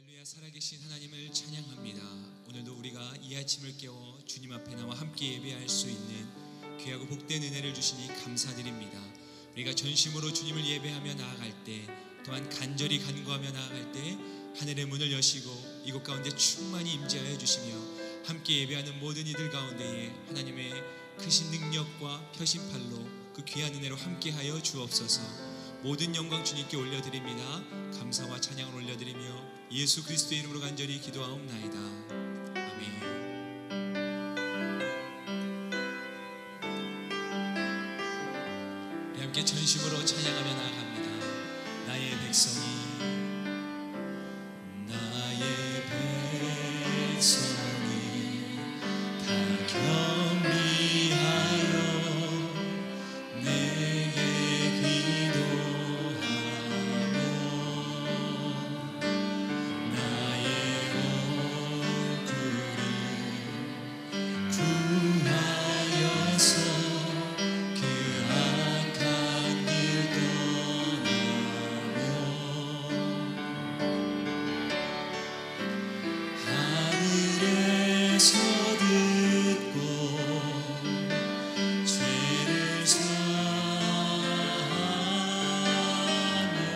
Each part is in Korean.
할렐루야, 살아계신 하나님을 찬양합니다. 오늘도 우리가 이 아침을 깨워 주님 앞에 나와 함께 예배할 수 있는 귀하고 복된 은혜를 주시니 감사드립니다. 우리가 전심으로 주님을 예배하며 나아갈 때, 또한 간절히 간구하며 나아갈 때 하늘의 문을 여시고 이곳 가운데 충만히 임재하여 주시며 함께 예배하는 모든 이들 가운데에 하나님의 크신 능력과 펴신 팔로 그 귀한 은혜로 함께하여 주옵소서. 모든 영광 주님께 올려드립니다. 감사와 찬양을 올려드리며 예수 그리스도의 이름으로 간절히 기도하옵나이다. 아멘. 우리 함께 전심으로 찬양하며 나아갑니다. 나의 백성이, 나의 백성이 다 겸비하여 내게 기도하며 나의 얼굴을 구하여서 그 악한 길 떠나며 하늘에서 듣고 죄를 사하며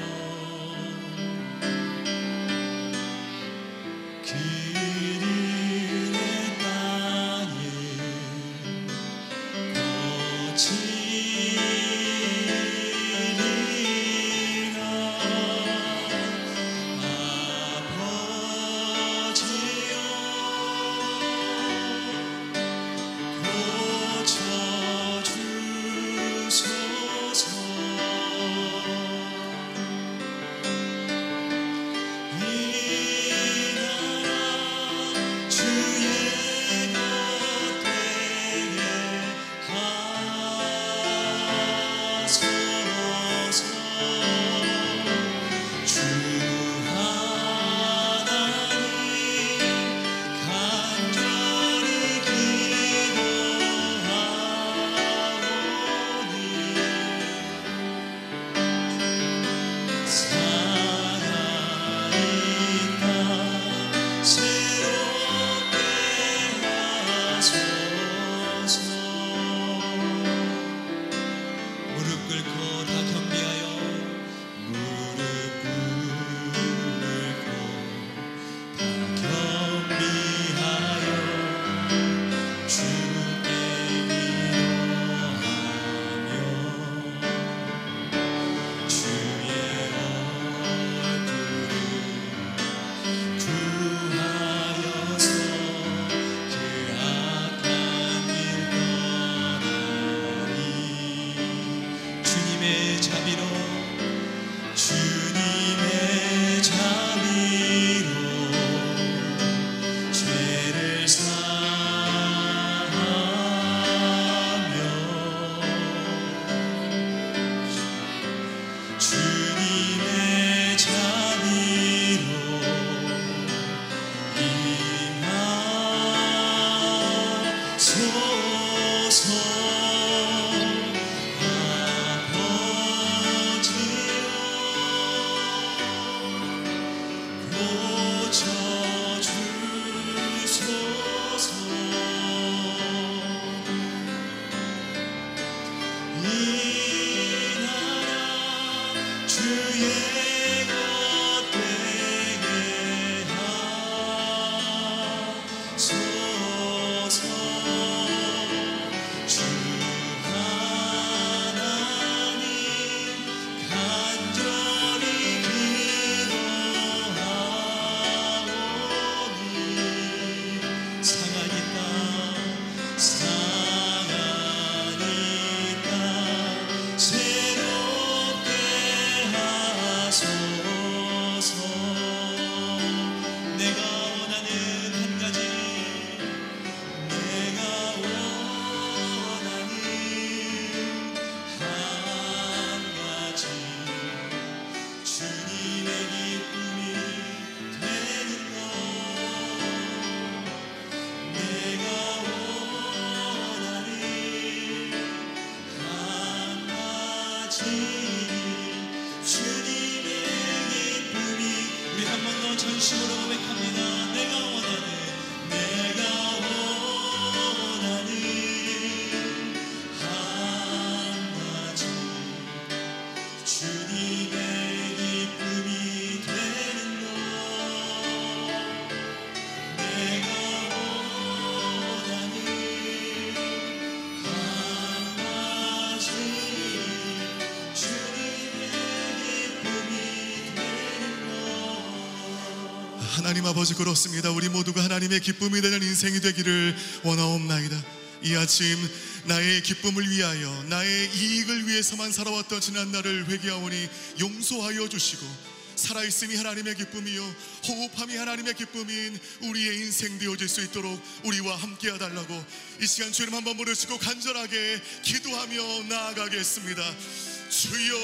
그들의 땅을 고치리라. 아버지여 고쳐주소서. 이 나라 전심으로 고백합니다. 내가 원하는 한 가지 주님의 기쁨이 되는 것 내가 원하는 한 가지 주님의 기쁨이 되는 것 하나님 아버지, 그렇습니다. 우리 모두가 하나님의 기쁨이 되는 인생이 되기를 원하옵나이다. 이 아침 나의 기쁨을 위하여, 나의 이익을 위해서만 살아왔던 지난날을 회개하오니 용서하여 주시고, 살아있음이 하나님의 기쁨이요 호흡함이 하나님의 기쁨인 우리의 인생 되어질 수 있도록 우리와 함께 해달라고 이 시간 주님 한번 부르시고 간절하게 기도하며 나아가겠습니다. 주여,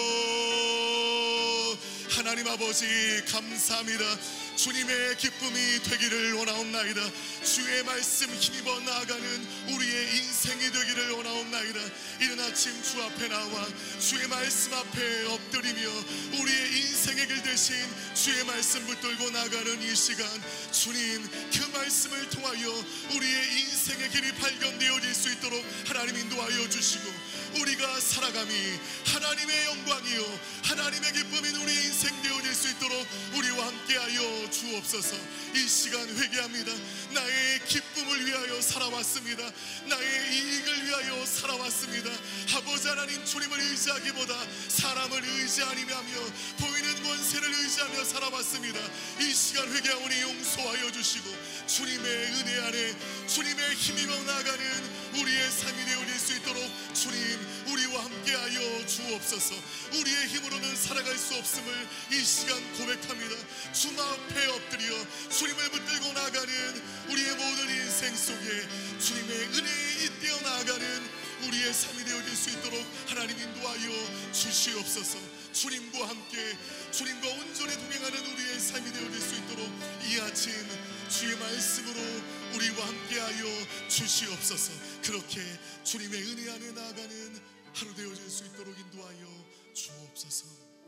하나님 아버지 감사합니다. 주님의 기쁨이 되기를 원하옵나이다. 주의 말씀 힘입어 나아가는 우리의 인생이 되기를 원하옵나이다. 이른 아침 주 앞에 나와 주의 말씀 앞에 엎드리며 우리의 인생의 길 대신 주의 말씀 붙들고 나가는 이 시간, 주님 그 말씀을 통하여 우리의 인생의 길이 발견되어질 수 있도록 하나님 인도하여 주시고, 우리가 살아감이 하나님의 영광이요 하나님의 기쁨인 우리의 인생 되어질 수 있도록 우리와 함께하여 주옵소서. 이 시간 회개합니다. 나의 기쁨을 위하여 살아왔습니다. 나의 이익을 위하여 살아왔습니다. 아버지 하나님, 주님을 의지하기보다 사람을 의지하며 보이는 권세를 의지하며 살아왔습니다. 이 시간 회개하오니 용서하여 주시고 주님의 은혜 안에 주님의 힘입어 나가는 우리의 삶이 되어질 수 있도록 주님 우리와 함께하여 주옵소서. 우리의 힘으로는 살아갈 수 없음을 이 시간 고백합니다. 주님 앞에 엎드려 주님을 붙들고 나가는 우리의 모든 인생 속에 주님의 은혜에 잇대어 나가는 우리의 삶이 되어질 수 있도록 하나님 인도하여 주시옵소서. 주님과 함께 주님과 온전히 동행하는 우리의 삶이 되어질 수 있도록 이 아침 주의 말씀으로 우리와 함께하여 주시옵소서. 그렇게 주님의 은혜 안에 나아가는 하루 되어질 수 있도록 인도하여 주옵소서.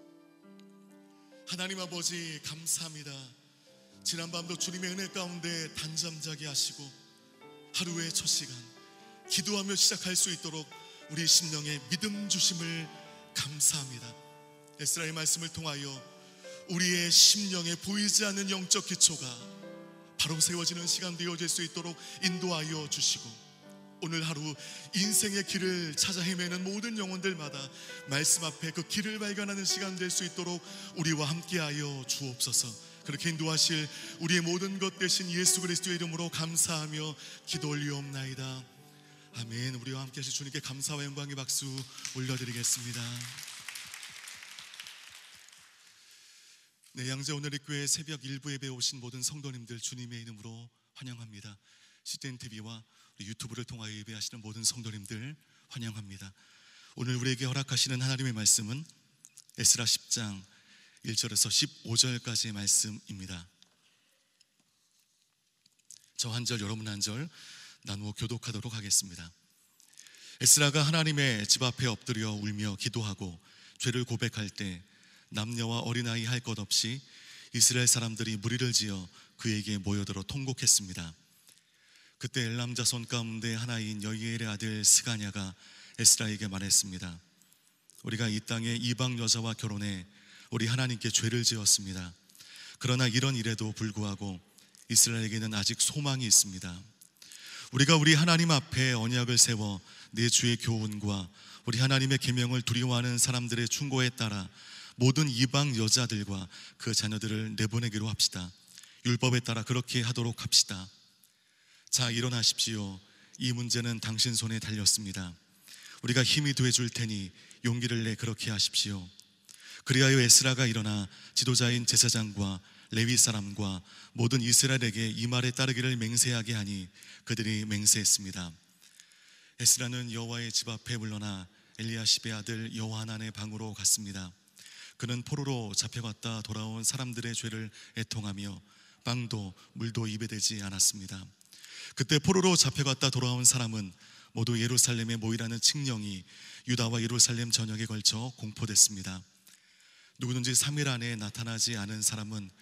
하나님 아버지 감사합니다. 지난밤도 주님의 은혜 가운데 단잠자게 하시고 하루의 첫 시간 기도하며 시작할 수 있도록 우리 심령에 믿음 주심을 감사합니다. 에스라의 말씀을 통하여 우리의 심령에 보이지 않는 영적 기초가 바로 세워지는 시간 되어질 수 있도록 인도하여 주시고, 오늘 하루 인생의 길을 찾아 헤매는 모든 영혼들마다 말씀 앞에 그 길을 발견하는 시간 될 수 있도록 우리와 함께하여 주옵소서. 그렇게 인도하실 우리의 모든 것 되신 예수 그리스도의 이름으로 감사하며 기도 올리옵나이다. 아멘. 우리와 함께 하실 주님께 감사와 영광의 박수 올려드리겠습니다. 네, 양재 오늘리교회 새벽 일부 예배에 오신 모든 성도님들 주님의 이름으로 환영합니다. CGN TV와 유튜브를 통하여 예배하시는 모든 성도님들 환영합니다. 오늘 우리에게 허락하시는 하나님의 말씀은 에스라 10장 1절에서 15절까지의 말씀입니다. 저 한 절 여러분 한 절 나누어 교독하도록 하겠습니다. 에스라가 하나님의 집 앞에 엎드려 울며 기도하고 죄를 고백할 때 남녀와 어린아이 할 것 없이 이스라엘 사람들이 무리를 지어 그에게 모여들어 통곡했습니다. 그때 엘람 자손 가운데 하나인 여이엘의 아들 스가냐가 에스라에게 말했습니다. 우리가 이 땅에 이방 여자와 결혼해 우리 하나님께 죄를 지었습니다. 그러나 이런 일에도 불구하고 이스라엘에게는 아직 소망이 있습니다. 우리가 우리 하나님 앞에 언약을 세워 내 주의 교훈과 우리 하나님의 계명을 두려워하는 사람들의 충고에 따라 모든 이방 여자들과 그 자녀들을 내보내기로 합시다. 율법에 따라 그렇게 하도록 합시다. 자, 일어나십시오. 이 문제는 당신 손에 달렸습니다. 우리가 힘이 되어줄 테니 용기를 내 그렇게 하십시오. 그리하여 에스라가 일어나 지도자인 제사장과 레위 사람과 모든 이스라엘에게 이 말에 따르기를 맹세하게 하니 그들이 맹세했습니다. 에스라는 여호와의 집 앞에 물러나 엘리야십의 아들 여호하난의 방으로 갔습니다. 그는 포로로 잡혀갔다 돌아온 사람들의 죄를 애통하며 빵도 물도 입에 대지 않았습니다. 그때 포로로 잡혀갔다 돌아온 사람은 모두 예루살렘에 모이라는 칙령이 유다와 예루살렘 전역에 걸쳐 공포됐습니다. 누구든지 3일 안에 나타나지 않은 사람은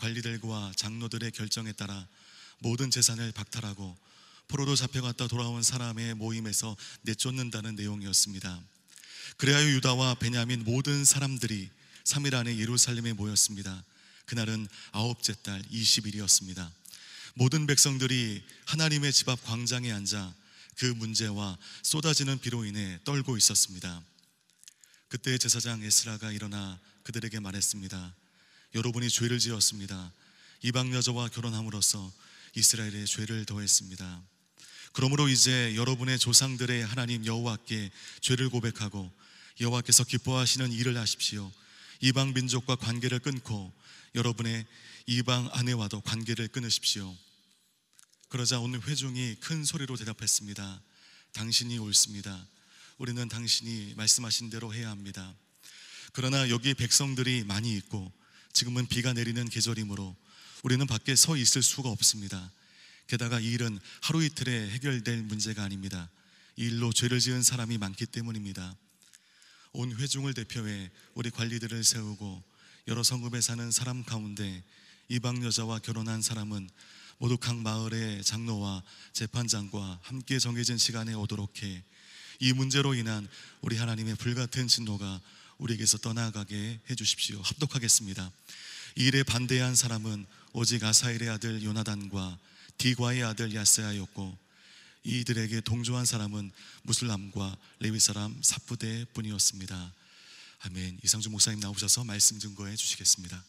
관리들과 장로들의 결정에 따라 모든 재산을 박탈하고 포로로 잡혀갔다 돌아온 사람의 모임에서 내쫓는다는 내용이었습니다. 그리하여 유다와 베냐민 모든 사람들이 3일 안에 예루살렘에 모였습니다. 그날은 아홉째 달 20일이었습니다. 모든 백성들이 하나님의 집 앞 광장에 앉아 그 문제와 쏟아지는 비로 인해 떨고 있었습니다. 그때 제사장 에스라가 일어나 그들에게 말했습니다. 여러분이 죄를 지었습니다. 이방 여자와 결혼함으로써 이스라엘의 죄를 더했습니다. 그러므로 이제 여러분의 조상들의 하나님 여호와께 죄를 고백하고 여호와께서 기뻐하시는 일을 하십시오. 이방 민족과 관계를 끊고 여러분의 이방 아내와도 관계를 끊으십시오. 그러자 오늘 회중이 큰 소리로 대답했습니다. 당신이 옳습니다. 우리는 당신이 말씀하신 대로 해야 합니다. 그러나 여기 백성들이 많이 있고 지금은 비가 내리는 계절이므로 우리는 밖에 서 있을 수가 없습니다. 게다가 이 일은 하루 이틀에 해결될 문제가 아닙니다. 이 일로 죄를 지은 사람이 많기 때문입니다. 온 회중을 대표해 우리 관리들을 세우고 여러 성읍에 사는 사람 가운데 이방 여자와 결혼한 사람은 모두 각 마을의 장로와 재판장과 함께 정해진 시간에 오도록 해 이 문제로 인한 우리 하나님의 불같은 진노가 우리에게서 떠나가게 해주십시오. 합독하겠습니다. 이 일에 반대한 사람은 오직 아사엘의 아들 요나단과 디과의 아들 야스야였고 이들에게 동조한 사람은 무슬람과 레위 사람 삽부대 뿐이었습니다. 아멘. 이상주 목사님 나오셔서 말씀 증거해 주시겠습니다.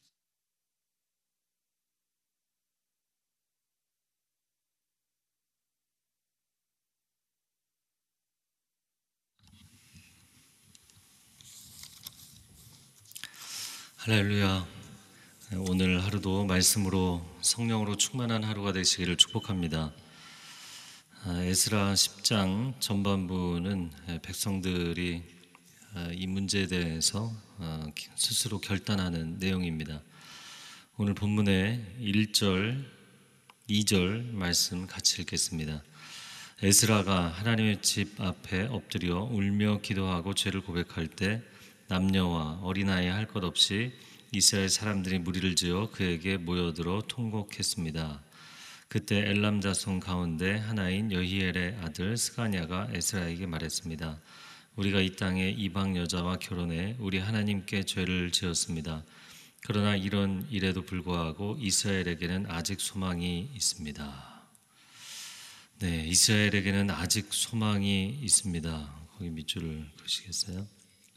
할렐루야. 오늘 하루도 말씀으로 성령으로 충만한 하루가 되시기를 축복합니다. 에스라 10장 전반부는 백성들이 이 문제에 대해서 스스로 결단하는 내용입니다. 오늘 본문의 1절, 2절 말씀 같이 읽겠습니다. 에스라가 하나님의 집 앞에 엎드려 울며 기도하고 죄를 고백할 때 남녀와 어린아이 할 것 없이 이스라엘 사람들이 무리를 지어 그에게 모여들어 통곡했습니다. 그때 엘람 자손 가운데 하나인 여히엘의 아들 스가냐가 에스라에게 말했습니다. 우리가 이 땅에 이방 여자와 결혼해 우리 하나님께 죄를 지었습니다. 그러나 이런 일에도 불구하고 이스라엘에게는 아직 소망이 있습니다. 네, 이스라엘에게는 아직 소망이 있습니다. 거기 밑줄을 그으시겠어요?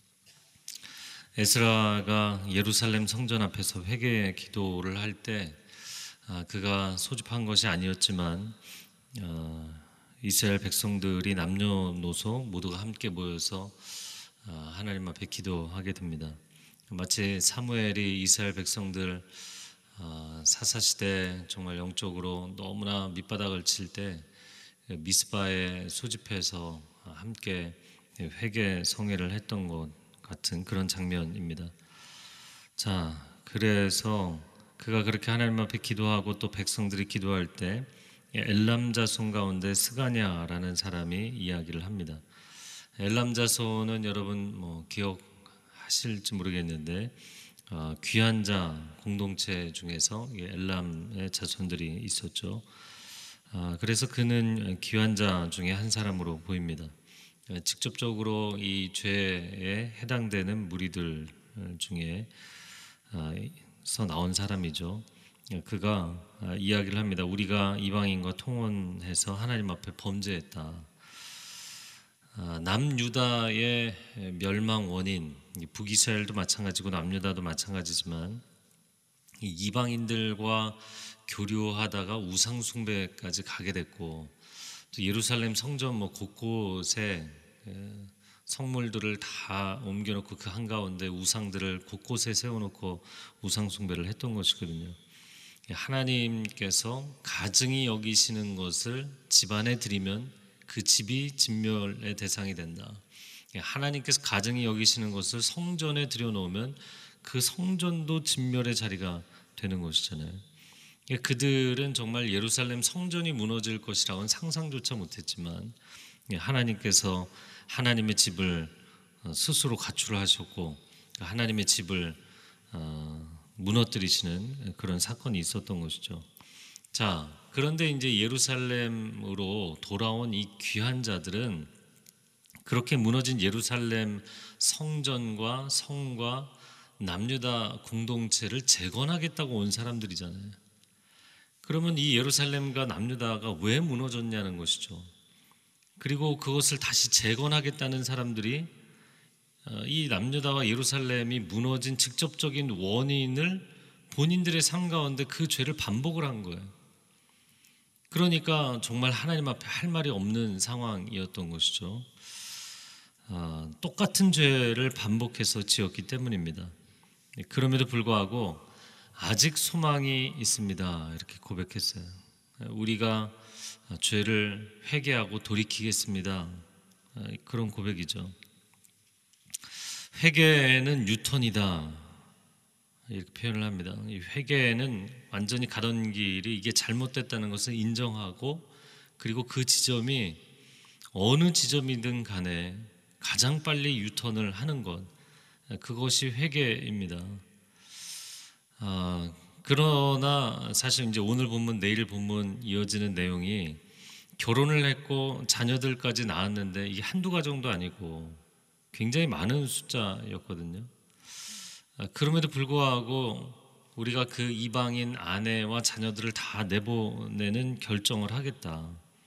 에스라가 예루살렘 성전 앞에서 회개 기도를 할 때 그가 소집한 것이 아니었지만 이스라엘 백성들이 남녀노소 모두가 함께 모여서 하나님 앞에 기도하게 됩니다. 마치 사무엘이 이스라엘 백성들 사사시대 정말 영적으로 너무나 밑바닥을 칠 때 미스바에 소집해서 함께 회개 성회를 했던 것 같은 그런 장면입니다. 자, 그래서 그가 그렇게 하나님 앞에 기도하고 또 백성들이 기도할 때 엘람 자손 가운데 스가냐라는 사람이 이야기를 합니다. 엘람 자손은 여러분 기억하실지 모르겠는데 귀한 자 공동체 중에서 엘람의 자손들이 있었죠. 그래서 그는 귀한 자 중에 한 사람으로 보입니다. 직접적으로 이 죄에 해당되는 무리들 중에서 나온 사람이죠. 그가 이야기를 합니다. 우리가 이방인과 통혼해서 하나님 앞에 범죄했다. 남유다의 멸망 원인, 북이스라엘도 마찬가지고 남유다도 마찬가지지만 이방인들과 교류하다가 우상 숭배까지 가게 됐고 또 예루살렘 성전 곳곳에 성물들을 다 옮겨놓고 그 한가운데 우상들을 곳곳에 세워놓고 우상 숭배를 했던 것이거든요. 하나님께서 가증히 여기시는 것을 집안에 드리면 그 집이 진멸의 대상이 된다. 하나님께서 가증히 여기시는 것을 성전에 들여놓으면 그 성전도 진멸의 자리가 되는 것이잖아요. 그들은 정말 예루살렘 성전이 무너질 것이라고는 상상조차 못했지만 하나님께서 하나님의 집을 스스로 가출하셨고 하나님의 집을 무너뜨리시는 그런 사건이 있었던 것이죠. 자, 그런데 이제 예루살렘으로 돌아온 이 귀한 자들은 그렇게 무너진 예루살렘 성전과 성과 남유다 공동체를 재건하겠다고 온 사람들이잖아요. 그러면 이 예루살렘과 남유다가 왜 무너졌냐는 것이죠. 그리고 그것을 다시 재건하겠다는 사람들이 이 남유다와 예루살렘이 무너진 직접적인 원인을 본인들의 삶 가운데 그 죄를 반복을 한 거예요. 그러니까 정말 하나님 앞에 할 말이 없는 상황이었던 것이죠. 똑같은 죄를 반복해서 지었기 때문입니다. 그럼에도 불구하고 아직 소망이 있습니다. 이렇게 고백했어요. 우리가 죄를 회개하고 돌이키겠습니다. 그런 고백이죠. 회개는 유턴이다. 이렇게 표현을 합니다. 이 회개는 완전히 가던 길이 이게 잘못됐다는 것을 인정하고 그리고 그 지점이 어느 지점이든 간에 가장 빨리 유턴을 하는 것, 그것이 회개입니다. 그러나 사실 이제 오늘 본문 내일 본문 이어지는 내용이 결혼을 했고 자녀들까지 낳았는데 이게 한두 가정도 아니고 굉장히 많은 숫자였거든요. 그럼에도 불구하고 우리가 그 이방인 아내와 자녀들을 다 내보내는 결정을 하겠다.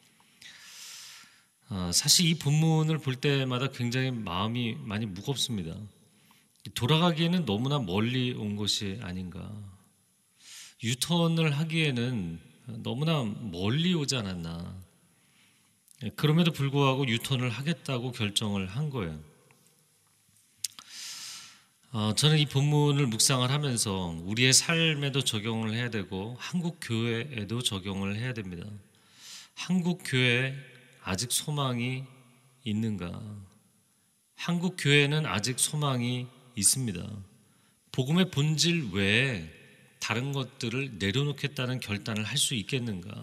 사실 이 본문을 볼 때마다 굉장히 마음이 많이 무겁습니다. 돌아가기에는 너무나 멀리 온 것이 아닌가. 유턴을 하기에는 너무나 멀리 오지 않았나. 그럼에도 불구하고 유턴을 하겠다고 결정을 한 거예요. 저는 이 본문을 묵상을 하면서 우리의 삶에도 적용을 해야 되고 한국 교회에도 적용을 해야 됩니다. 한국 교회에 아직 소망이 있는가? 한국 교회는 아직 소망이 있습니다. 복음의 본질 외에 다른 것들을 내려놓겠다는 결단을 할 수 있겠는가?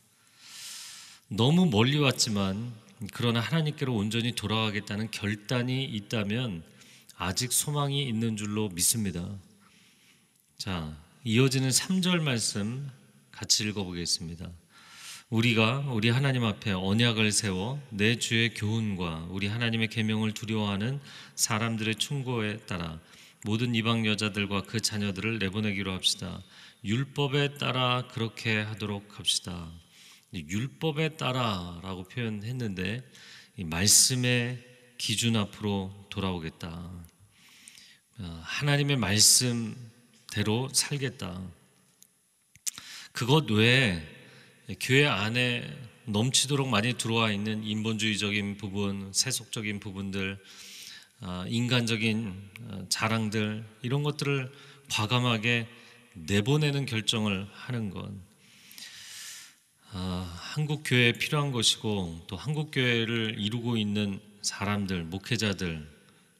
너무 멀리 왔지만 그러나 하나님께로 온전히 돌아가겠다는 결단이 있다면 아직 소망이 있는 줄로 믿습니다. 자, 이어지는 3절 말씀 같이 읽어보겠습니다. 우리가 우리 하나님 앞에 언약을 세워 내 주의 교훈과 우리 하나님의 계명을 두려워하는 사람들의 충고에 따라 모든 이방 여자들과 그 자녀들을 내보내기로 합시다. 율법에 따라 그렇게 하도록 합시다. 율법에 따라라고 표현했는데 이 말씀의 기준 앞으로 돌아오겠다. 하나님의 말씀대로 살겠다. 그것 외에 교회 안에 넘치도록 많이 들어와 있는 인본주의적인 부분, 세속적인 부분들, 인간적인 자랑들, 이런 것들을 과감하게 내보내는 결정을 하는 것, 한국 교회에 필요한 것이고 또 한국 교회를 이루고 있는 사람들, 목회자들,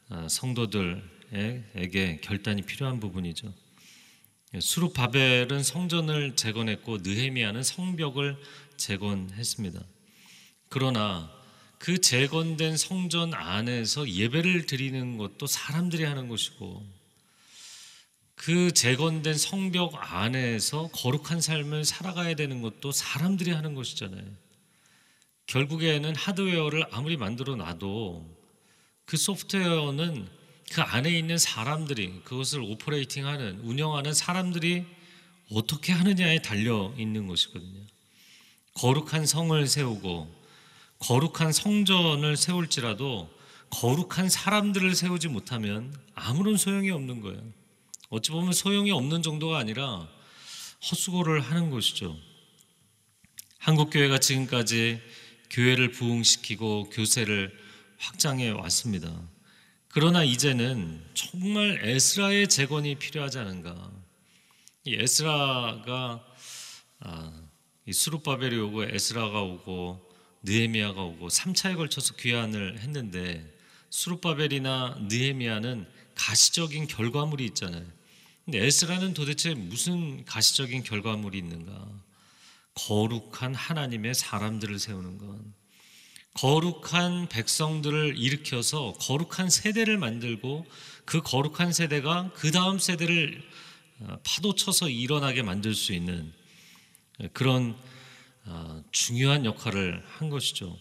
성도들에게 결단이 필요한 부분이죠. 수룹바벨은 성전을 재건했고 느헤미야는 성벽을 재건했습니다. 그러나 그 재건된 성전 안에서 예배를 드리는 것도 사람들이 하는 것이고 그 재건된 성벽 안에서 거룩한 삶을 살아가야 되는 것도 사람들이 하는 것이잖아요. 결국에는 하드웨어를 아무리 만들어 놔도 그 소프트웨어는 그 안에 있는 사람들이 그것을 오퍼레이팅하는, 운영하는 사람들이 어떻게 하느냐에 달려 있는 것이거든요. 거룩한 성을 세우고 거룩한 성전을 세울지라도 거룩한 사람들을 세우지 못하면 아무런 소용이 없는 거예요. 어찌 보면 소용이 없는 정도가 아니라 헛수고를 하는 것이죠. 한국교회가 지금까지 교회를 부흥시키고 교세를 확장해 왔습니다. 그러나 이제는 정말 에스라의 재건이 필요하지 않은가. 이 에스라가 이 수룹바벨이 오고 에스라가 오고 느헤미야가 오고 3차에 걸쳐서 귀환을 했는데 수룹바벨이나 느헤미야는 가시적인 결과물이 있잖아요. 근데 에스라는 도대체 무슨 가시적인 결과물이 있는가? 거룩한 하나님의 사람들을 세우는 것, 거룩한 백성들을 일으켜서 거룩한 세대를 만들고 그 거룩한 세대가 그 다음 세대를 파도 쳐서 일어나게 만들 수 있는 그런 중요한 역할을 한 것이죠.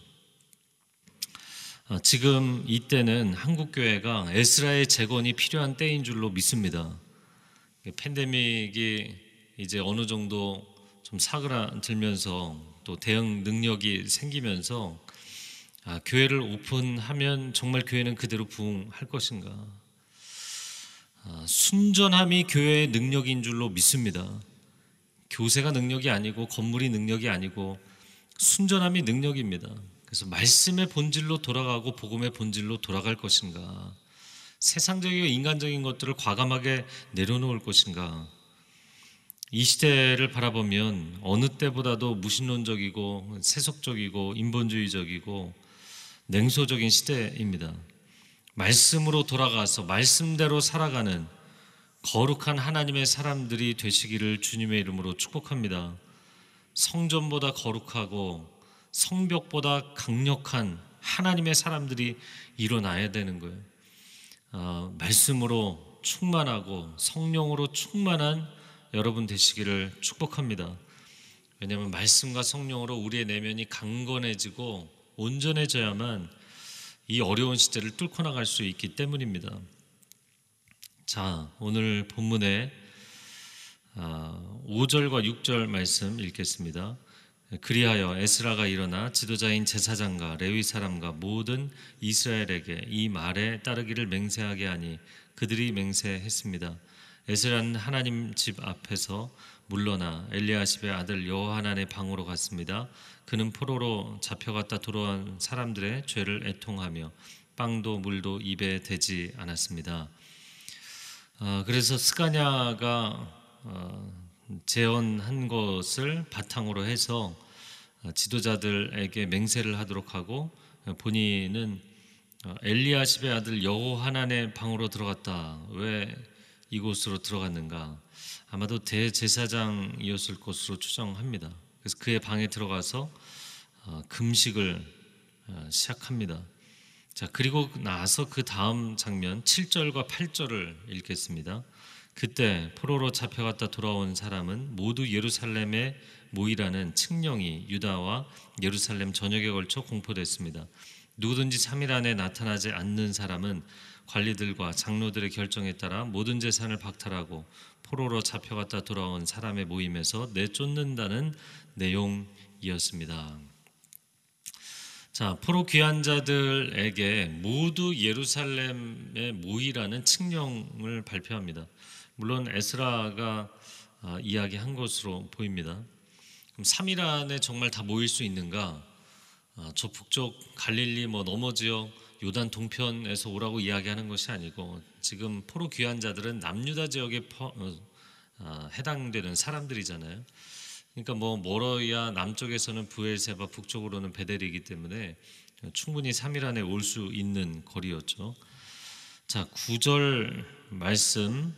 지금 이때는 한국교회가 에스라의 재건이 필요한 때인 줄로 믿습니다. 팬데믹이 이제 어느 정도 좀 사그라들면서 또 대응 능력이 생기면서 교회를 오픈하면 정말 교회는 그대로 부흥할 것인가? 순전함이 교회의 능력인 줄로 믿습니다. 교세가 능력이 아니고 건물이 능력이 아니고 순전함이 능력입니다. 그래서 말씀의 본질로 돌아가고 복음의 본질로 돌아갈 것인가? 세상적이고 인간적인 것들을 과감하게 내려놓을 것인가? 이 시대를 바라보면 어느 때보다도 무신론적이고 세속적이고 인본주의적이고 냉소적인 시대입니다. 말씀으로 돌아가서 말씀대로 살아가는 거룩한 하나님의 사람들이 되시기를 주님의 이름으로 축복합니다. 성전보다 거룩하고 성벽보다 강력한 하나님의 사람들이 일어나야 되는 거예요. 말씀으로 충만하고 성령으로 충만한 여러분 되시기를 축복합니다. 왜냐하면 말씀과 성령으로 우리의 내면이 강건해지고 온전해져야만 이 어려운 시대를 뚫고 나갈 수 있기 때문입니다. 자, 오늘 본문의 5절과 6절 말씀 읽겠습니다. 그리하여 에스라가 일어나 지도자인 제사장과 레위 사람과 모든 이스라엘에게 이 말에 따르기를 맹세하게 하니 그들이 맹세했습니다. 에스라는 하나님 집 앞에서 물러나 엘리야십의 아들 여호하난의 방으로 갔습니다. 그는 포로로 잡혀갔다 돌아온 사람들의 죄를 애통하며 빵도 물도 입에 대지 않았습니다. 그래서 스가냐가 재언한 것을 바탕으로 해서 지도자들에게 맹세를 하도록 하고 본인은 엘리야십의 아들 여호하난의 방으로 들어갔다. 왜 이곳으로 들어갔는가? 아마도 대제사장이었을 것으로 추정합니다. 그래서 그의 방에 들어가서 금식을 시작합니다. 자, 그리고 나서 그 다음 장면 7절과 8절을 읽겠습니다. 그때 포로로 잡혀갔다 돌아온 사람은 모두 예루살렘에 모이라는 칙령이 유다와 예루살렘 전역에 걸쳐 공포됐습니다. 누구든지 3일 안에 나타나지 않는 사람은 관리들과 장로들의 결정에 따라 모든 재산을 박탈하고 포로로 잡혀갔다 돌아온 사람의 모임에서 내쫓는다는 내용이었습니다. 자, 포로 귀한 자들에게 모두 예루살렘에 모이라는 칙령을 발표합니다. 물론 에스라가 이야기한 것으로 보입니다. 그럼 3일 안에 정말 다 모일 수 있는가? 저 북쪽 갈릴리 너머 지역 요단 동편에서 오라고 이야기하는 것이 아니고 지금 포로 귀한 자들은 남유다 지역에 해당되는 사람들이잖아요. 그러니까 멀어야 남쪽에서는 브엘세바, 북쪽으로는 베델이기 때문에 충분히 3일 안에 올 수 있는 거리였죠. 자, 9절 말씀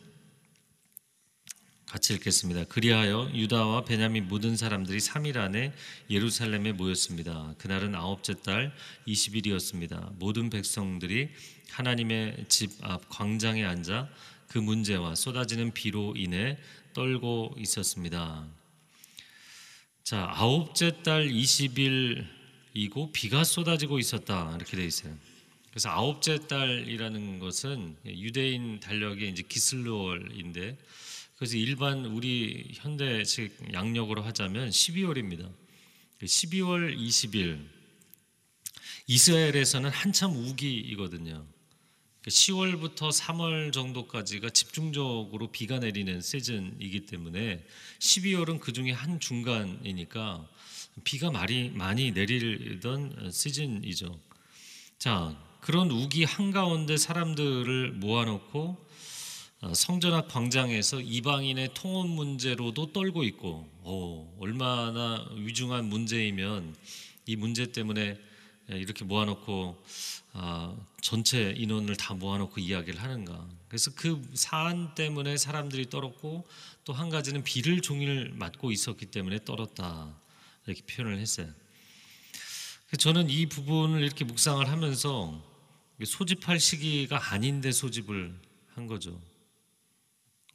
같이 읽겠습니다. 그리하여 유다와 베냐민 모든 사람들이 3일 안에 예루살렘에 모였습니다. 그날은 아홉째 달 20일이었습니다. 모든 백성들이 하나님의 집 앞 광장에 앉아 그 문제와 쏟아지는 비로 인해 떨고 있었습니다. 자, 아홉째 달 20일이고 비가 쏟아지고 있었다 이렇게 돼 있어요. 그래서 아홉째 달이라는 것은 유대인 달력이 이제 기슬로월인데 그래서 일반 우리 현대식 양력으로 하자면 12월입니다. 12월 20일 이스라엘에서는 한참 우기이거든요. 10월부터 3월 정도까지가 집중적으로 비가 내리는 시즌이기 때문에 12월은 그 중에 한 중간이니까 비가 많이 내리던 시즌이죠. 자, 그런 우기 한가운데 사람들을 모아놓고 성전 앞 광장에서 이방인의 통혼 문제로도 떨고 있고 얼마나 위중한 문제이면 이 문제 때문에 이렇게 모아놓고 전체 인원을 다 모아놓고 이야기를 하는가. 그래서 그 사안 때문에 사람들이 떨었고 또 한 가지는 비를 종일 맞고 있었기 때문에 떨었다 이렇게 표현을 했어요. 저는 이 부분을 이렇게 묵상을 하면서 소집할 시기가 아닌데 소집을 한 거죠.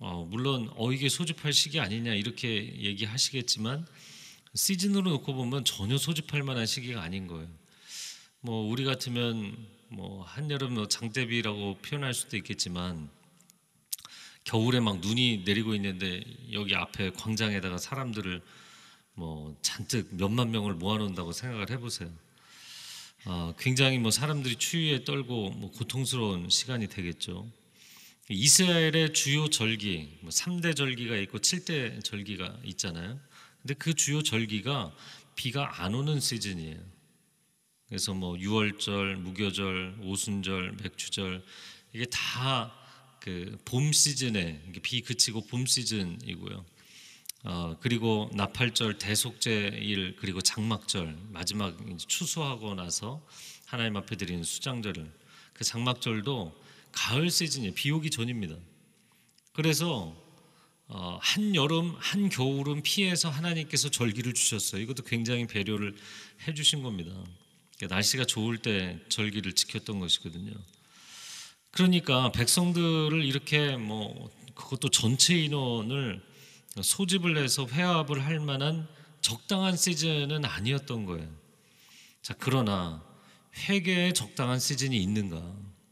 물론 이게 소집할 시기 아니냐 이렇게 얘기하시겠지만 시즌으로 놓고 보면 전혀 소집할 만한 시기가 아닌 거예요. 뭐 우리 같으면 뭐 한여름 장대비라고 표현할 수도 있겠지만 겨울에 막 눈이 내리고 있는데 여기 앞에 광장에다가 사람들을 뭐 잔뜩 몇만 명을 모아놓는다고 생각을 해보세요. 굉장히 뭐 사람들이 추위에 떨고 뭐 고통스러운 시간이 되겠죠. 이스라엘의 주요 절기, 3대 절기가 있고 7대 절기가 있잖아요. 근데 그 주요 절기가 비가 안 오는 시즌이에요. 그래서 뭐 유월절, 무교절, 오순절, 맥추절 이게 다 그 봄 시즌에 비 그치고 봄 시즌이고요. 그리고 나팔절, 대속제일 그리고 장막절 마지막 추수하고 나서 하나님 앞에 드리는 수장절을 그 장막절도 가을 시즌이에요. 비 오기 전입니다. 그래서 한 여름 한 겨울은 피해서 하나님께서 절기를 주셨어요. 이것도 굉장히 배려를 해주신 겁니다. 날씨가 좋을 때 절기를 지켰던 것이거든요. 그러니까 백성들을 이렇게 뭐 그것도 전체 인원을 소집을 해서 회합을 할 만한 적당한 시즌은 아니었던 거예요. 자, 그러나 회개에 적당한 시즌이 있는가?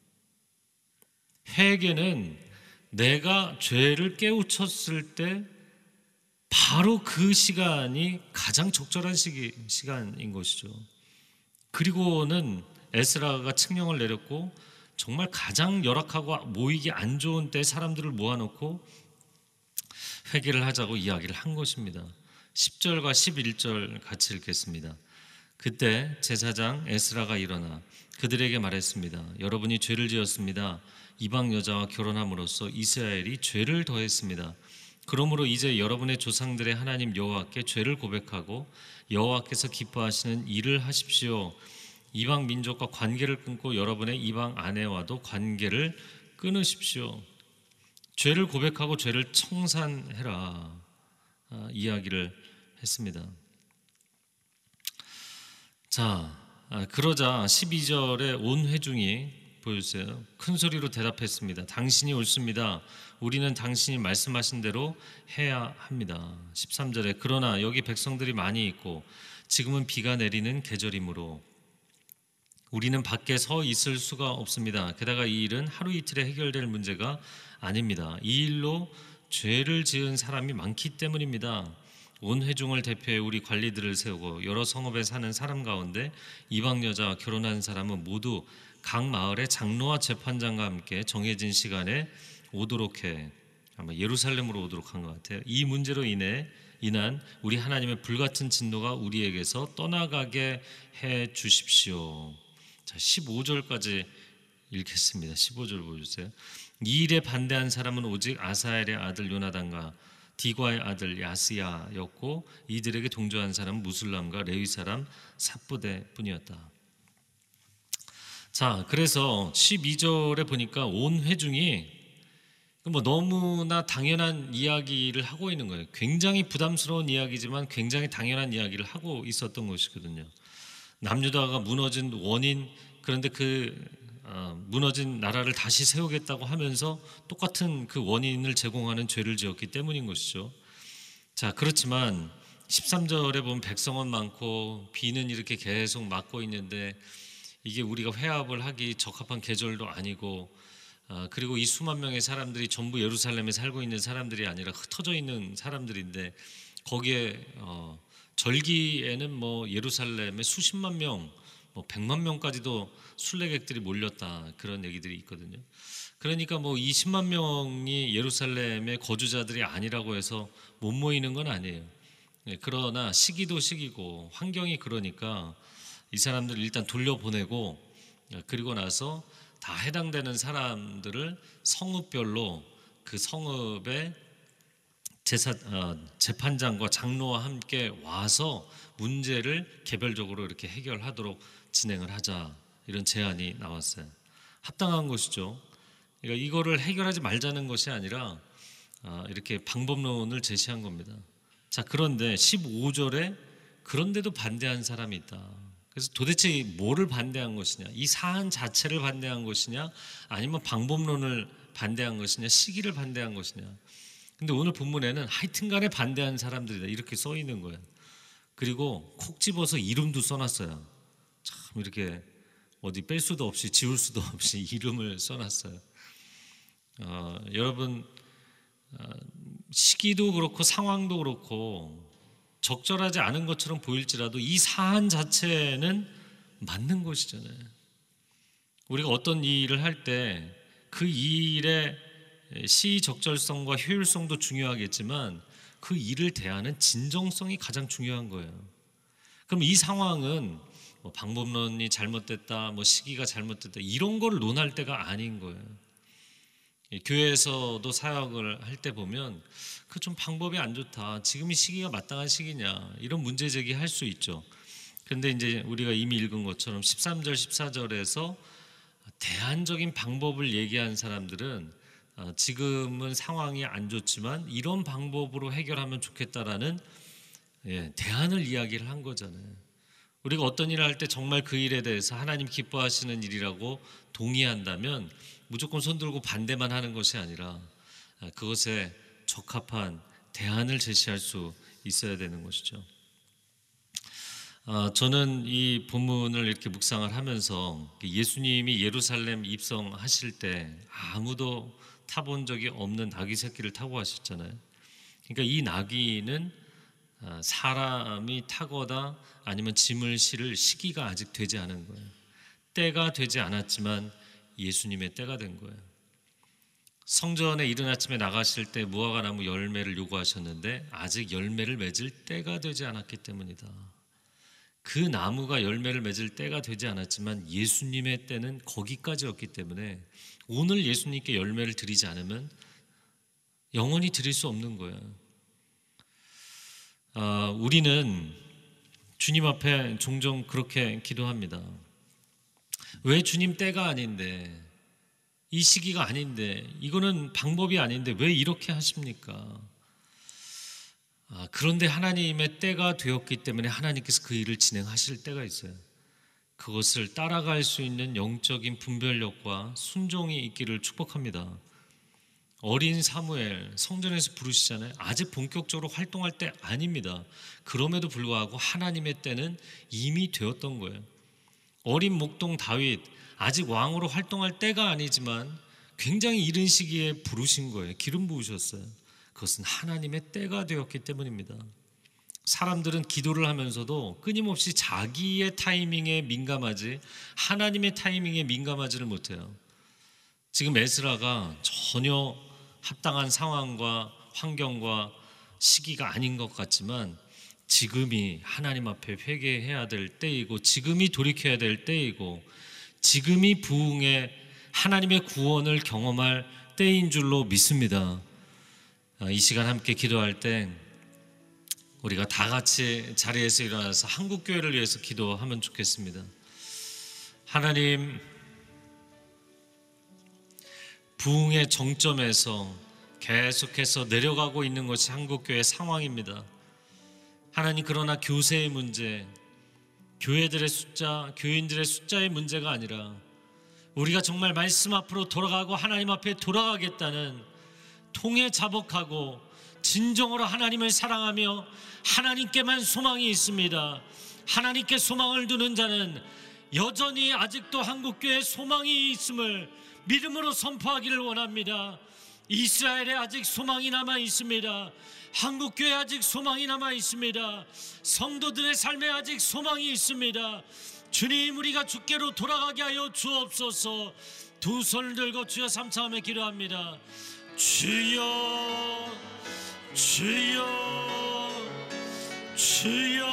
회개는 내가 죄를 깨우쳤을 때 바로 그 시간이 가장 적절한 시간인 것이죠. 그리고는 에스라가 칙령을 내렸고 정말 가장 열악하고 모이기 안 좋은 때 사람들을 모아놓고 회개를 하자고 이야기를 한 것입니다. 10절과 11절 같이 읽겠습니다. 그때 제사장 에스라가 일어나 그들에게 말했습니다. 여러분이 죄를 지었습니다. 이방 여자와 결혼함으로써 이스라엘이 죄를 더했습니다. 그러므로 이제 여러분의 조상들의 하나님 여호와께 죄를 고백하고 여호와께서 기뻐하시는 일을 하십시오. 이방 민족과 관계를 끊고 여러분의 이방 아내와도 관계를 끊으십시오. 죄를 고백하고 죄를 청산해라 이야기를 했습니다. 자, 그러자 12절에 온 회중이 보여주세요. 큰 소리로 대답했습니다. 당신이 옳습니다. 우리는 당신이 말씀하신 대로 해야 합니다. 13절에 그러나 여기 백성들이 많이 있고 지금은 비가 내리는 계절이므로 우리는 밖에 서 있을 수가 없습니다. 게다가 이 일은 하루 이틀에 해결될 문제가 아닙니다. 이 일로 죄를 지은 사람이 많기 때문입니다. 온 회중을 대표해 우리 관리들을 세우고 여러 성읍에 사는 사람 가운데 이방 여자와 결혼한 사람은 모두 각 마을의 장로와 재판장과 함께 정해진 시간에 오도록 해. 아마 예루살렘으로 오도록 한 것 같아요. 이 문제로 인한 우리 하나님의 불같은 진노가 우리에게서 떠나가게 해 주십시오. 자, 15절까지 읽겠습니다. 15절 보여주세요. 이 일에 반대한 사람은 오직 아사엘의 아들 요나단과 디과의 아들 야스야였고 이들에게 동조한 사람은 무술람과 레위 사람 삽부대 뿐이었다. 자, 그래서 12절에 보니까 온 회중이 뭐 너무나 당연한 이야기를 하고 있는 거예요. 굉장히 부담스러운 이야기지만 굉장히 당연한 이야기를 하고 있었던 것이거든요. 남유다가 무너진 원인, 그런데 그 무너진 나라를 다시 세우겠다고 하면서 똑같은 그 원인을 제공하는 죄를 지었기 때문인 것이죠. 자, 그렇지만 13절에 보면 백성은 많고 비는 이렇게 계속 맞고 있는데 이게 우리가 회합을 하기 적합한 계절도 아니고 그리고 이 수만 명의 사람들이 전부 예루살렘에 살고 있는 사람들이 아니라 흩어져 있는 사람들인데 거기에 절기에는 뭐 예루살렘에 수십만 명, 뭐 100만 명까지도 순례객들이 몰렸다 그런 얘기들이 있거든요. 그러니까 뭐 20만 명이 예루살렘의 거주자들이 아니라고 해서 못 모이는 건 아니에요. 그러나 시기도 시기고 환경이 그러니까 이 사람들을 일단 돌려보내고 그리고 나서 다 해당되는 사람들을 성읍별로 그 성읍의 재판장과 장로와 함께 와서 문제를 개별적으로 이렇게 해결하도록 진행을 하자 이런 제안이 나왔어요. 합당한 것이죠. 그러니까 이거를 해결하지 말자는 것이 아니라 이렇게 방법론을 제시한 겁니다. 자, 그런데 15절에 그런데도 반대한 사람이 있다. 그래서 도대체 뭐를 반대한 것이냐? 이 사안 자체를 반대한 것이냐? 아니면 방법론을 반대한 것이냐, 시기를 반대한 것이냐. 근데 오늘 본문에는 하여튼간에 반대한 사람들이다 이렇게 써 있는 거예요. 그리고 콕 집어서 이름도 써놨어요. 참 이렇게 어디 뺄 수도 없이 지울 수도 없이 이름을 써놨어요. 여러분, 시기도 그렇고 상황도 그렇고 적절하지 않은 것처럼 보일지라도 이 사안 자체는 맞는 것이잖아요. 우리가 어떤 일을 할 때 그 일의 시적절성과 효율성도 중요하겠지만 그 일을 대하는 진정성이 가장 중요한 거예요. 그럼 이 상황은 뭐 방법론이 잘못됐다, 뭐 시기가 잘못됐다 이런 걸 논할 때가 아닌 거예요. 교회에서도 사역을 할 때 보면 그 좀 방법이 안 좋다, 지금이 시기가 마땅한 시기냐 이런 문제 제기할 수 있죠. 그런데 이제 우리가 이미 읽은 것처럼 13절 14절에서 대안적인 방법을 얘기한 사람들은 지금은 상황이 안 좋지만 이런 방법으로 해결하면 좋겠다라는 대안을 이야기를 한 거잖아요. 우리가 어떤 일을 할 때 정말 그 일에 대해서 하나님 기뻐하시는 일이라고 동의한다면 무조건 손들고 반대만 하는 것이 아니라 그것에 적합한 대안을 제시할 수 있어야 되는 것이죠. 저는 이 본문을 이렇게 묵상을 하면서 예수님이 예루살렘 입성하실 때 아무도 타본 적이 없는 나귀 새끼를 타고 하셨잖아요. 그러니까 이 나귀는 사람이 타거나 아니면 짐을 실을 시기가 아직 되지 않은 거예요. 때가 되지 않았지만 예수님의 때가 된 거예요. 성전에 이른 아침에 나가실 때 무화과 나무 열매를 요구하셨는데 아직 열매를 맺을 때가 되지 않았기 때문이다. 그 나무가 열매를 맺을 때가 되지 않았지만 예수님의 때는 거기까지였기 때문에 오늘 예수님께 열매를 드리지 않으면 영원히 드릴 수 없는 거예요. 우리는 주님 앞에 종종 그렇게 기도합니다. 왜 주님 때가 아닌데, 이 시기가 아닌데, 이거는 방법이 아닌데 왜 이렇게 하십니까? 그런데 하나님의 때가 되었기 때문에 하나님께서 그 일을 진행하실 때가 있어요. 그것을 따라갈 수 있는 영적인 분별력과 순종이 있기를 축복합니다. 어린 사무엘 성전에서 부르시잖아요. 아직 본격적으로 활동할 때 아닙니다. 그럼에도 불구하고 하나님의 때는 이미 되었던 거예요. 어린 목동 다윗 아직 왕으로 활동할 때가 아니지만 굉장히 이른 시기에 부르신 거예요. 기름 부으셨어요. 그것은 하나님의 때가 되었기 때문입니다. 사람들은 기도를 하면서도 끊임없이 자기의 타이밍에 민감하지 하나님의 타이밍에 민감하지를 못해요. 지금 에스라가 전혀 합당한 상황과 환경과 시기가 아닌 것 같지만 지금이 하나님 앞에 회개해야 될 때이고 지금이 돌이켜야 될 때이고 지금이 부흥의 하나님의 구원을 경험할 때인 줄로 믿습니다. 이 시간 함께 기도할 때 우리가 다 같이 자리에서 일어나서 한국교회를 위해서 기도하면 좋겠습니다. 하나님, 부흥의 정점에서 계속해서 내려가고 있는 것이 한국교회 상황입니다. 하나님, 그러나 교세의 문제, 교회들의 숫자, 교인들의 숫자의 문제가 아니라 우리가 정말 말씀 앞으로 돌아가고 하나님 앞에 돌아가겠다는 통에 자복하고 진정으로 하나님을 사랑하며 하나님께만 소망이 있습니다. 하나님께 소망을 두는 자는 여전히 아직도 한국교회에 소망이 있음을 믿음으로 선포하기를 원합니다. 이스라엘에 아직 소망이 남아 있습니다. 한국교회에 아직 소망이 남아 있습니다. 성도들의 삶에 아직 소망이 있습니다. 주님, 우리가 주께로 돌아가게 하여 주옵소서. 두 손을 들고 주여 삼창하며 기도합니다. 주여, 주여, 주여.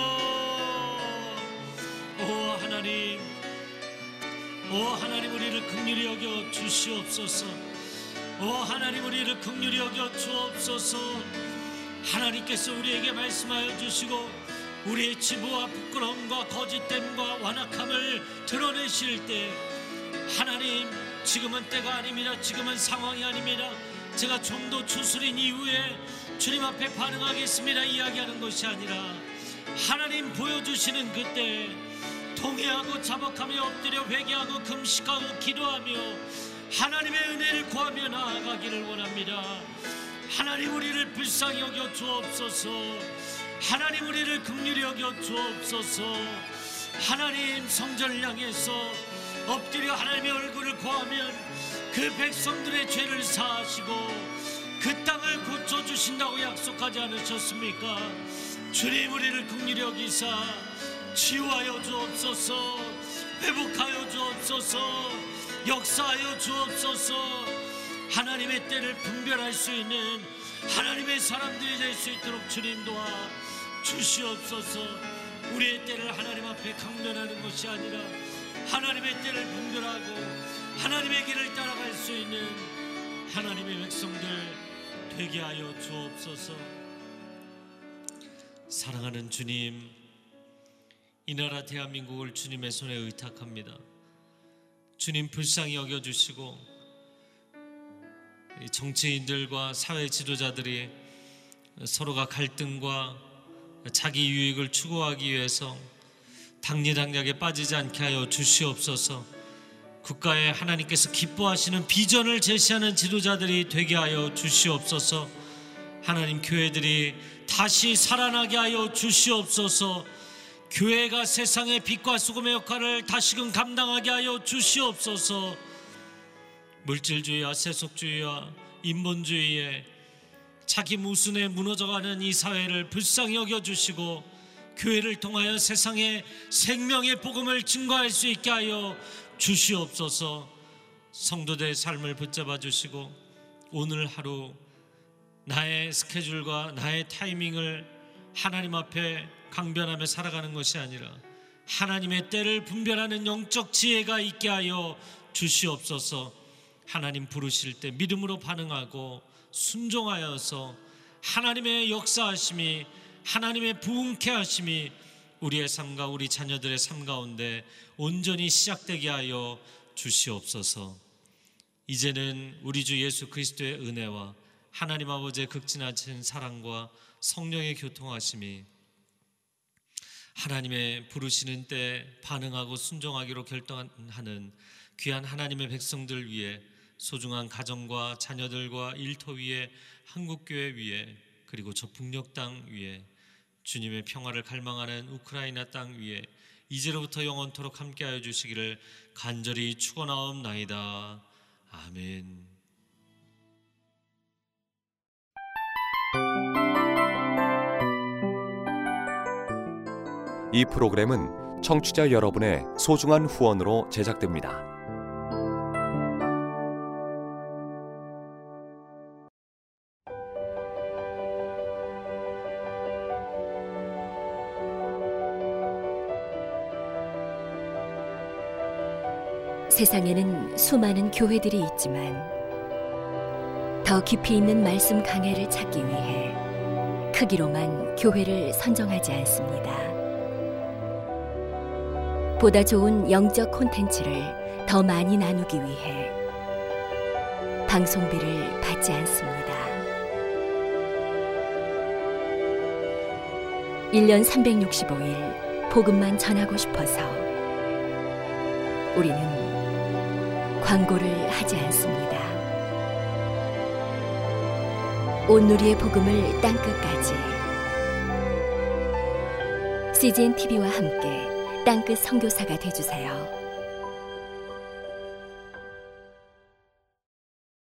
오 하나님, 오 하나님, 우리를 긍휼히 여겨 주시옵소서. 오 하나님, 우리를 긍휼히 여겨 주옵소서. 하나님께서 우리에게 말씀하여 주시고 우리의 치부와 부끄러움과 거짓됨과 완악함을 드러내실 때 하나님, 지금은 때가 아닙니다. 지금은 상황이 아닙니다. 제가 좀 더 추스린 이후에 주님 앞에 반응하겠습니다 이야기하는 것이 아니라 하나님 보여주시는 그때 통회하고 자복하며 엎드려 회개하고 금식하고 기도하며 하나님의 은혜를 구하며 나아가기를 원합니다. 하나님, 우리를 불쌍히 여겨 주옵소서. 하나님, 우리를 긍휼히 여겨 주옵소서. 하나님, 성전을 향해서 엎드려 하나님의 얼굴을 구하면 그 백성들의 죄를 사하시고 그 땅을 고쳐주신다고 약속하지 않으셨습니까? 주님, 우리를 긍휼히 여기사 치유하여 주옵소서. 회복하여 주옵소서. 역사하여 주옵소서. 하나님의 때를 분별할 수 있는 하나님의 사람들이 될 수 있도록 주님 도와 주시옵소서. 우리의 때를 하나님 앞에 강변하는 것이 아니라 하나님의 때를 분별하고 하나님의 길을 따라갈 수 있는 하나님의 백성들 되게 하여 주옵소서. 사랑하는 주님, 이 나라 대한민국을 주님의 손에 의탁합니다. 주님, 불쌍히 여겨주시고 정치인들과 사회 지도자들이 서로가 갈등과 자기 유익을 추구하기 위해서 당리당략에 빠지지 않게 하여 주시옵소서. 국가에 하나님께서 기뻐하시는 비전을 제시하는 지도자들이 되게 하여 주시옵소서. 하나님, 교회들이 다시 살아나게 하여 주시옵소서. 교회가 세상의 빛과 소금의 역할을 다시금 감당하게 하여 주시옵소서. 물질주의와 세속주의와 인본주의에 자기 모순에 무너져가는 이 사회를 불쌍히 여겨주시고 교회를 통하여 세상에 생명의 복음을 증거할 수 있게 하여 주시옵소서. 성도들의 삶을 붙잡아 주시고 오늘 하루 나의 스케줄과 나의 타이밍을 하나님 앞에 강변하며 살아가는 것이 아니라 하나님의 때를 분별하는 영적 지혜가 있게 하여 주시옵소서. 하나님 부르실 때 믿음으로 반응하고 순종하여서 하나님의 역사하심이, 하나님의 부흥케 하심이 우리의 삶과 우리 자녀들의 삶 가운데 온전히 시작되게 하여 주시옵소서. 이제는 우리 주 예수 그리스도의 은혜와 하나님 아버지의 극진하신 사랑과 성령의 교통하심이 하나님의 부르시는 때 반응하고 순종하기로 결정하는 귀한 하나님의 백성들 위해, 소중한 가정과 자녀들과 일터 위에, 한국교회 위에, 그리고 저 북녘 땅 위에, 주님의 평화를 갈망하는 우크라이나 땅 위에 이제로부터 영원토록 함께하여 주시기를 간절히 축원하옵나이다. 아멘. 이 프로그램은 청취자 여러분의 소중한 후원으로 제작됩니다. 세상에는 수많은 교회들이 있지만 더 깊이 있는 말씀 강해를 찾기 위해 크기로만 교회를 선정하지 않습니다. 보다 좋은 영적 콘텐츠를 더 많이 나누기 위해 방송비를 받지 않습니다. 1년 365일 복음만 전하고 싶어서 우리는 광고를 하지 않습니다. 온누리의 복음을 땅끝까지 CGN TV와 함께 땅끝 선교사가 되어주세요.